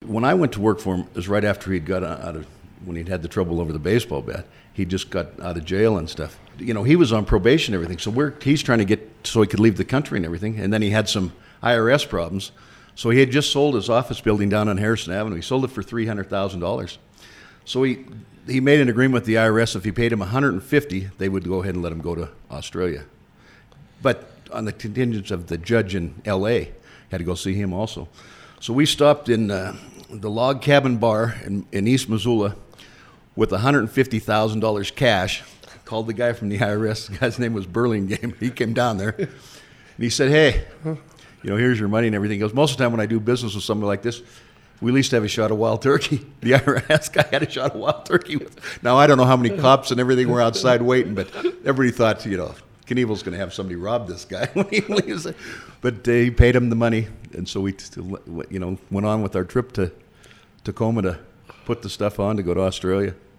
when I went to work for him, it was right after he'd got out of, when he'd had the trouble over the baseball bat. He just got out of jail and stuff. He was on probation and everything, so he's trying to get so he could leave the country and everything. And then he had some IRS problems. So he had just sold his office building down on Harrison Avenue. He sold it for $300,000. So he made an agreement with the IRS. If he paid him $150,000, they would go ahead and let him go to Australia. But on the contingent of the judge in L.A., had to go see him also. So we stopped in the Log Cabin Bar in East Missoula with $150,000 cash. Called the guy from the IRS. The guy's name was Burlingame. He came down there. And he said, hey, here's your money and everything. He goes, most of the time when I do business with somebody like this, we at least have a shot of wild turkey. The IRS guy had a shot of wild turkey. Now, I don't know how many cops and everything were outside waiting, but everybody thought, Knievel's going to have somebody rob this guy when he leaves. But he paid him the money, and so we went on with our trip to Tacoma to put the stuff on to go to Australia.